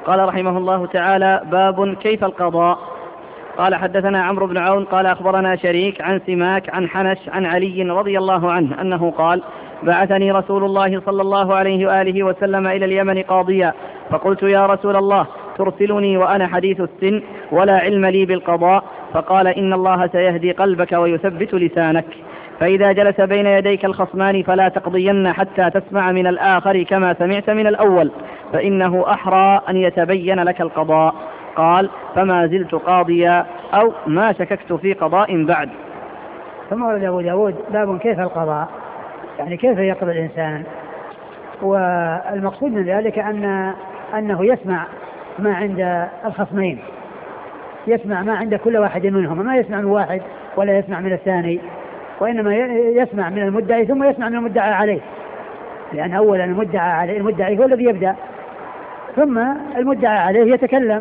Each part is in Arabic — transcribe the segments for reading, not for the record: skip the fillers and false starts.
قال رحمه الله تعالى: باب كيف القضاء. قال: حدثنا عمرو بن عون قال أخبرنا شريك عن سماك عن حنش عن علي رضي الله عنه أنه قال: بعثني رسول الله صلى الله عليه وآله وسلم إلى اليمن قاضيا، فقلت: يا رسول الله، ترسلني وأنا حديث السن ولا علم لي بالقضاء؟ فقال: إن الله سيهدي قلبك ويثبت لسانك، فإذا جلس بين يديك الخصمان فلا تقضين حتى تسمع من الآخر كما سمعت من الأول، فإنه أحرى أن يتبين لك القضاء. قال: فما زلت قاضيا أو ما شككت في قضاء بعد. ثم ورد أبو داود: باب كيف القضاء، يعني كيف يقضي الإنسان. والمقصود من ذلك أنه يسمع ما عند الخصمين، يسمع ما عند كل واحد منهم، ما يسمع من واحد ولا يسمع من الثاني، وإنما يسمع من المدعي ثم يسمع من المدعى عليه، لأن أولا المدعي هو الذي يبدأ، ثم المدعى عليه يتكلم،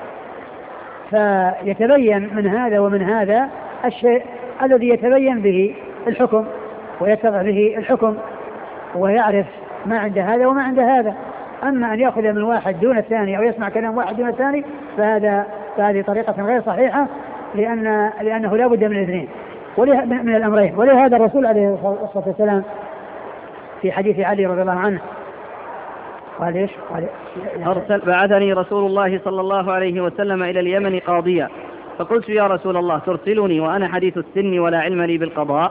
فيتبين من هذا ومن هذا الشيء الذي يتبين به الحكم ويتبع به الحكم، ويعرف ما عند هذا وما عند هذا. أما أن يأخذ من واحد دون الثاني أو يسمع كلام واحد دون الثاني فهذه طريقة غير صحيحة، لأنه لا بد من الاثنين من الأمرين. ولهذا الرسول عليه الصلاة والسلام في حديث علي رضي الله عنه قال: إيش؟ بعثني رسول الله صلى الله عليه وسلم إلى اليمن قاضيا، فقلت: يا رسول الله، ترسلني وأنا حديث السن ولا علم لي بالقضاء؟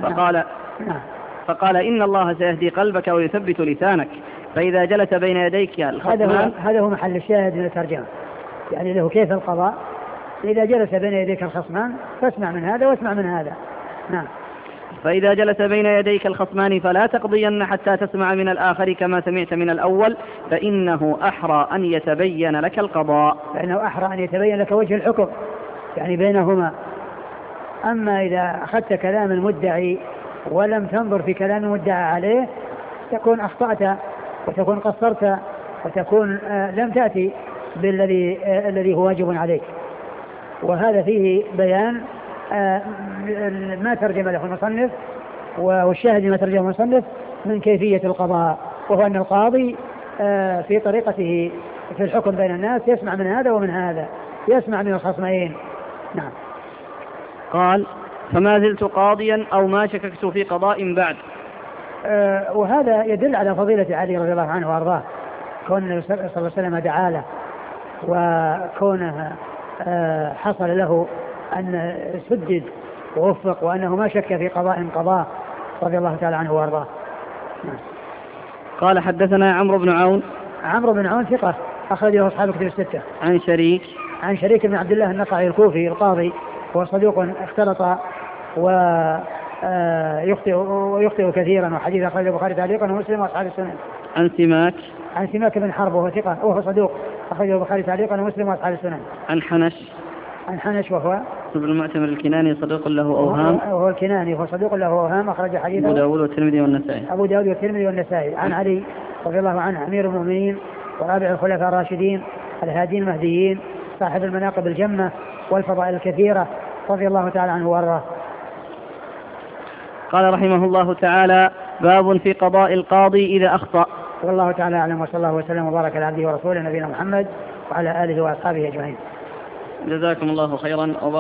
فقال: إن الله سيهدي قلبك ويثبت لسانك، فإذا جلس بين يديك الخصمان. هذا هو محل الشاهد من الترجمة، يعني له كيف القضاء. إذا جلس بين يديك الخصمان فاسمع من هذا واسمع من هذا. نعم. فإذا جلس بين يديك الخصمان فلا تقضين حتى تسمع من الآخر كما سمعت من الأول، فإنه أحرى أن يتبين لك القضاء. فإنه أحرى أن يتبين لك وجه الحكم، يعني بينهما. أما إذا أخذت كلام المدعي ولم تنظر في كلام المدعى عليه تكون أخطأت وتكون قصرت وتكون لم تأتي الذي هو واجب عليك. وهذا فيه بيان ما ترجم له المصنف، والشاهد ما ترجم المصنف من كيفية القضاء، وهو أن القاضي في طريقته في الحكم بين الناس يسمع من هذا ومن هذا، يسمع من الخصمين. نعم. قال: فما زلت قاضيا أو ما شككت في قضاء بعد. وهذا يدل على فضيلة علي رضي الله عنه وأرضاه، كون النبي صلى الله عليه وسلم دعا له، وكونه حصل له أن سدد ووفق، وأنه ما شك في قضاء قضاه رضي الله تعالى عنه وأرضاه. قال: حدثنا عمرو بن عون ثقة أخرجه أصحاب كتب الستة. عن شريك بن عبد الله النقعي الكوفي القاضي، هو صدوق اختلط ويخطئ كثيرا، وحديث أخرجه البخاري تعليقا ومسلم وأصحاب السنن. عن سماك بن حرب وهو ثقة وهو صدوق أخرجه البخاري تعليقا ومسلم وأصحاب السنن. عن حنش وهو ابن المعتمر الكناني صدوق له أوهام، وهو الكناني وهو صدوق له أوهام، أخرج حديثه أبو داود والترمذي والنسائي. عن علي رضي الله عنه أمير المؤمنين ورابع الخلفاء الراشدين الهادين المهديين صاحب المناقب الجمة والفضائل الكثيرة رضي الله تعالى عنه وارضاه. قال رحمه الله تعالى: باب في قضاء القاضي إذا أخطأ. والله تعالى أعلم، وصلى الله وسلم وبارك على عبده ورسوله نبينا محمد وعلى آله وأصحابه أجمعين. جزاكم الله خيرا.